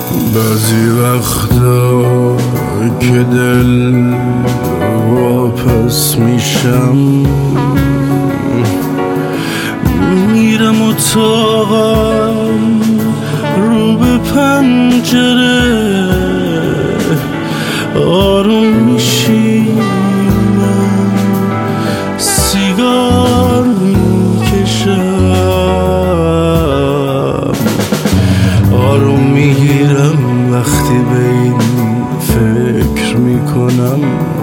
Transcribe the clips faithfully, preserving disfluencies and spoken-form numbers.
بعضی وقتا که دل واپس میشم میرم اتاقم رو به پنجره آروم میشینم سیگار میکشم آروم میگیرم وقتی به این فکر میکنم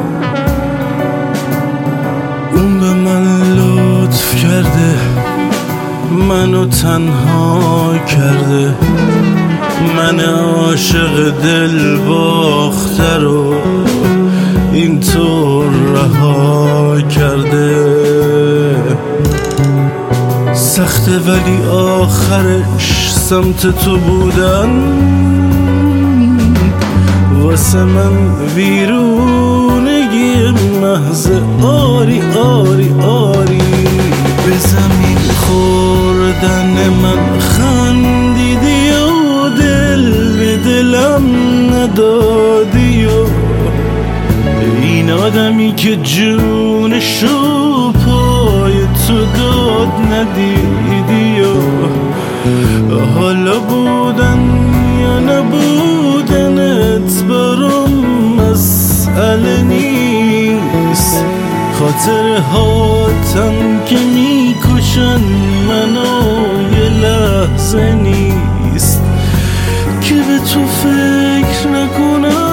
اون به من لطف کرده منو تنها کرده من عاشق دل باخته رو اینطور رها کرده سخته ولی آخرش سمت تو بودن واسه من ویرونگی محض آری آری آری به زمین خوردن من خندیدی و دل به دلم ندادی و این آدمی که جونشو پای تو داد ندیدی و حالا بودن یا نبودنت برام مسئله نیست خاطر هاتم که میکشن منو یه لحظه نیست که به تو فکر نکنم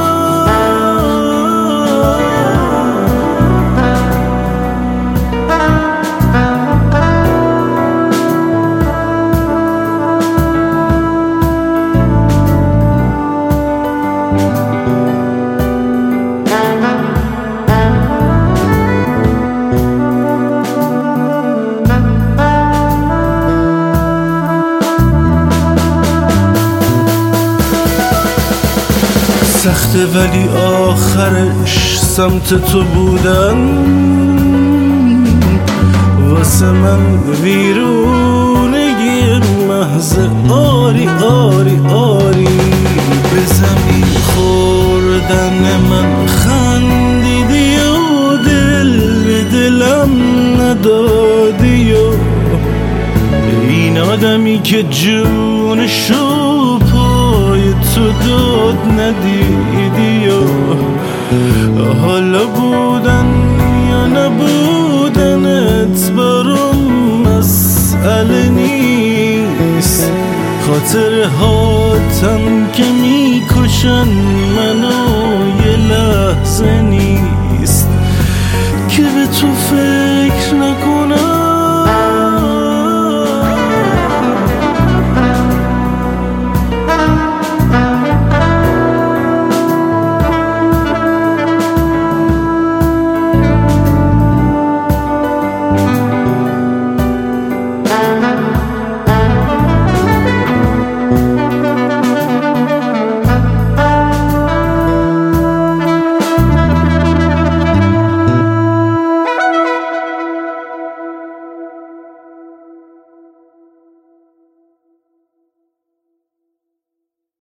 سخته ولی آخرش سمت تو بودن واسه من ویرونگی محض آری آری آری به زمین خوردن من خندیدی و دل به دلم ندادی و این آدمی که جونشو پای تو داد ندیدی و حالا بودن یا نبودنت برام مسئله نیست خاطر هاتم که میکشن منو یه لحظه نیست که به تو فکر نکنم